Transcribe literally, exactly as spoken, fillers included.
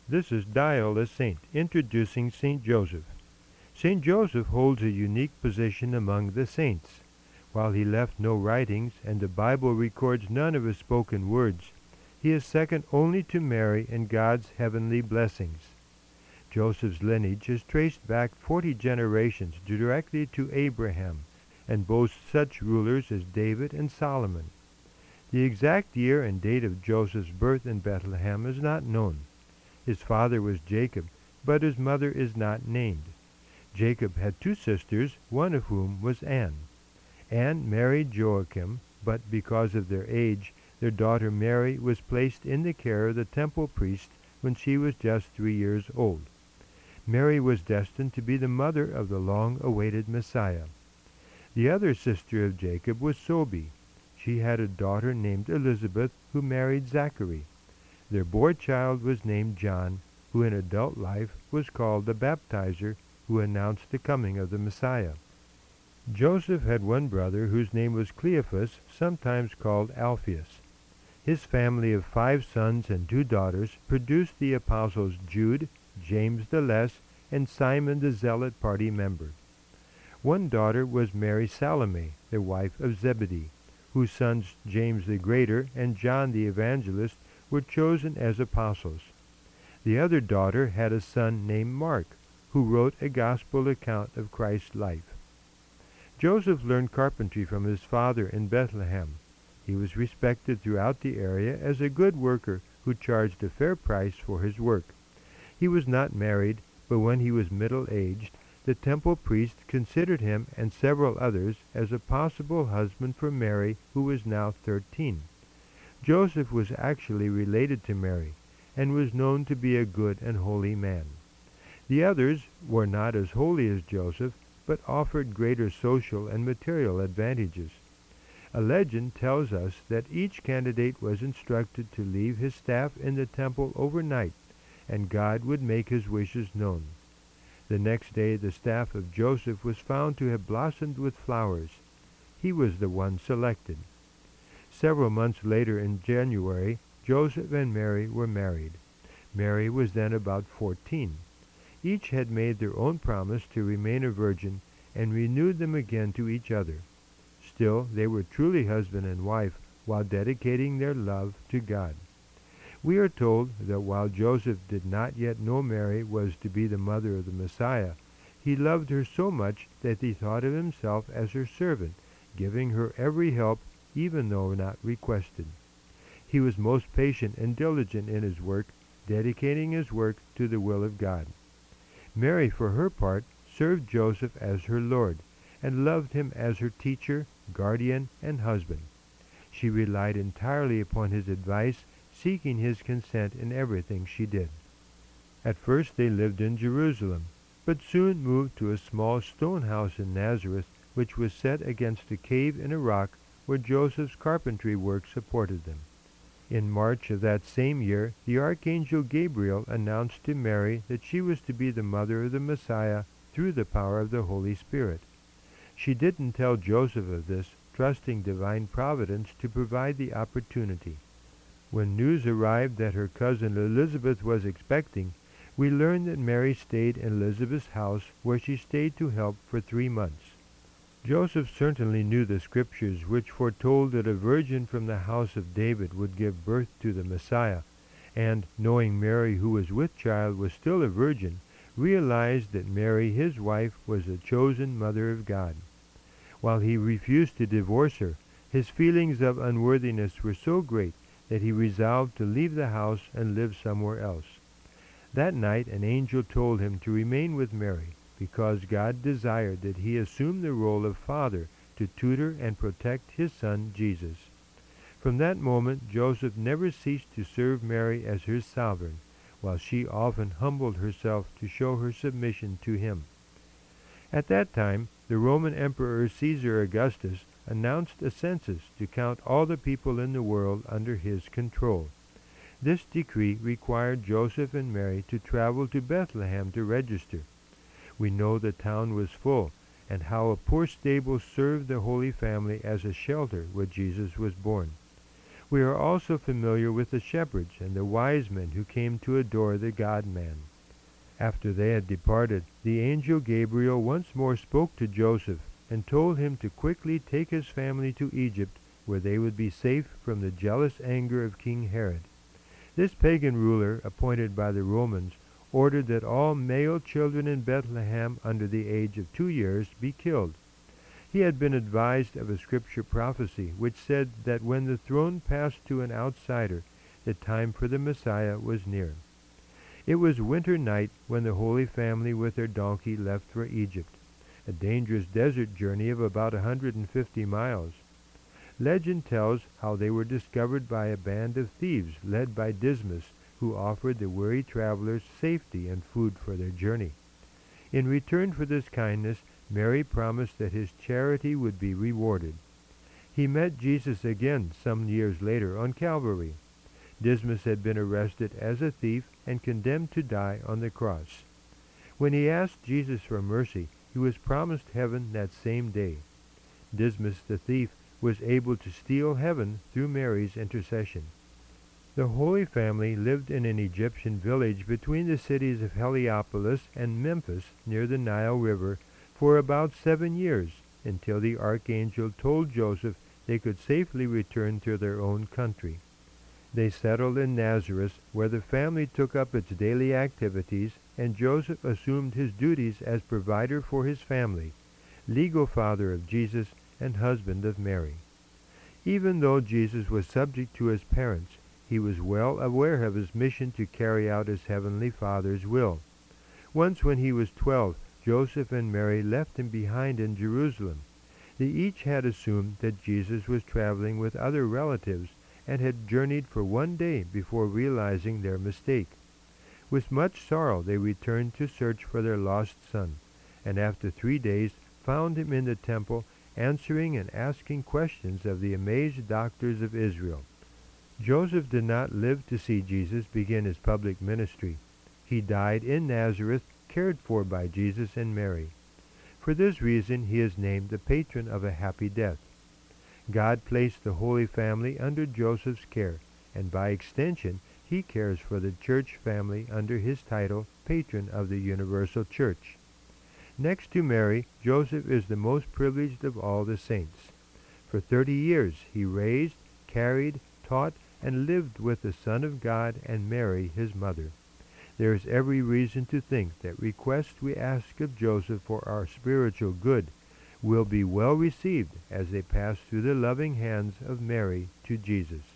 This is Dial a Saint, introducing Saint Joseph. Saint Joseph holds a unique position among the saints. While he left no writings, and the Bible records none of his spoken words, he is second only to Mary in God's heavenly blessings. Joseph's lineage is traced back forty generations directly to Abraham, and boasts such rulers as David and Solomon. The exact year and date of Joseph's birth in Bethlehem is not known. His father was Jacob, but his mother is not named. Jacob had two sisters, one of whom was Anne. Anne married Joachim, but because of their age, their daughter Mary was placed in the care of the temple priest when she was just three years old. Mary was destined to be the mother of the long-awaited Messiah. The other sister of Jacob was Sobi. She had a daughter named Elizabeth who married Zachary. Their boy child was named John, who in adult life was called the Baptizer, who announced the coming of the Messiah. Joseph had one brother whose name was Cleophas, sometimes called Alphaeus. His family of five sons and two daughters produced the apostles Jude, James the Less, and Simon the Zealot party member. One daughter was Mary Salome, the wife of Zebedee, whose sons James the Greater and John the Evangelist were chosen as apostles. The other daughter had a son named Mark, who wrote a gospel account of Christ's life. Joseph learned carpentry from his father in Bethlehem. He was respected throughout the area as a good worker who charged a fair price for his work. He was not married, but when he was middle-aged, the temple priest considered him and several others as a possible husband for Mary, who was now thirteen. Joseph was actually related to Mary, and was known to be a good and holy man. The others were not as holy as Joseph, but offered greater social and material advantages. A legend tells us that each candidate was instructed to leave his staff in the temple overnight, and God would make his wishes known. The next day the staff of Joseph was found to have blossomed with flowers. He was the one selected. Several months later, in January, Joseph and Mary were married. Mary was then about fourteen. Each had made their own promise to remain a virgin, and renewed them again to each other. Still, they were truly husband and wife, while dedicating their love to God. We are told that while Joseph did not yet know Mary was to be the mother of the Messiah, he loved her so much that he thought of himself as her servant, giving her every help, even though not requested. He was most patient and diligent in his work, dedicating his work to the will of God. Mary, for her part, served Joseph as her Lord, and loved him as her teacher, guardian, and husband. She relied entirely upon his advice, seeking his consent in everything she did. At first they lived in Jerusalem, but soon moved to a small stone house in Nazareth, which was set against a cave in a rock where Joseph's carpentry work supported them. In March of that same year, the archangel Gabriel announced to Mary that she was to be the mother of the Messiah through the power of the Holy Spirit. She didn't tell Joseph of this, trusting divine providence to provide the opportunity. When news arrived that her cousin Elizabeth was expecting, we learned that Mary stayed in Elizabeth's house, where she stayed to help for three months. Joseph certainly knew the scriptures which foretold that a virgin from the house of David would give birth to the Messiah, and, knowing Mary, who was with child, was still a virgin, realized that Mary, his wife, was a chosen mother of God. While he refused to divorce her, his feelings of unworthiness were so great that he resolved to leave the house and live somewhere else. That night an angel told him to remain with Mary, because God desired that he assume the role of father to tutor and protect his son Jesus. From that moment Joseph never ceased to serve Mary as her sovereign, while she often humbled herself to show her submission to him. At that time the Roman Emperor Caesar Augustus announced a census to count all the people in the world under his control. This decree required Joseph and Mary to travel to Bethlehem to register. We know the town was full, and how a poor stable served the Holy Family as a shelter where Jesus was born. We are also familiar with the shepherds and the wise men who came to adore the God-man. After they had departed, the angel Gabriel once more spoke to Joseph and told him to quickly take his family to Egypt, where they would be safe from the jealous anger of King Herod. This pagan ruler, appointed by the Romans, ordered that all male children in Bethlehem under the age of two years be killed. He had been advised of a scripture prophecy which said that when the throne passed to an outsider, the time for the Messiah was near. It was winter night when the Holy Family with their donkey left for Egypt, a dangerous desert journey of about a hundred and fifty miles. Legend tells how they were discovered by a band of thieves led by Dismas, who offered the weary travelers safety and food for their journey. In return for this kindness, Mary promised that his charity would be rewarded. He met Jesus again some years later on Calvary. Dismas had been arrested as a thief and condemned to die on the cross. When he asked Jesus for mercy, he was promised heaven that same day. Dismas the thief was able to steal heaven through Mary's intercession. The Holy Family lived in an Egyptian village between the cities of Heliopolis and Memphis near the Nile River for about seven years, until the archangel told Joseph they could safely return to their own country. They settled in Nazareth, where the family took up its daily activities, and Joseph assumed his duties as provider for his family, legal father of Jesus, and husband of Mary. Even though Jesus was subject to his parents, he was well aware of his mission to carry out his heavenly Father's will. Once when he was twelve, Joseph and Mary left him behind in Jerusalem. They each had assumed that Jesus was traveling with other relatives and had journeyed for one day before realizing their mistake. With much sorrow they returned to search for their lost son, and after three days found him in the temple, answering and asking questions of the amazed doctors of Israel. Joseph did not live to see Jesus begin his public ministry. He died in Nazareth, cared for by Jesus and Mary. For this reason he is named the patron of a happy death. God placed the Holy Family under Joseph's care, and by extension he cares for the church family under his title, patron of the universal church. Next to Mary, Joseph is the most privileged of all the saints. For thirty years he raised, carried, taught, and lived with the Son of God and Mary, his mother. There is every reason to think that requests we ask of Joseph for our spiritual good will be well received as they pass through the loving hands of Mary to Jesus.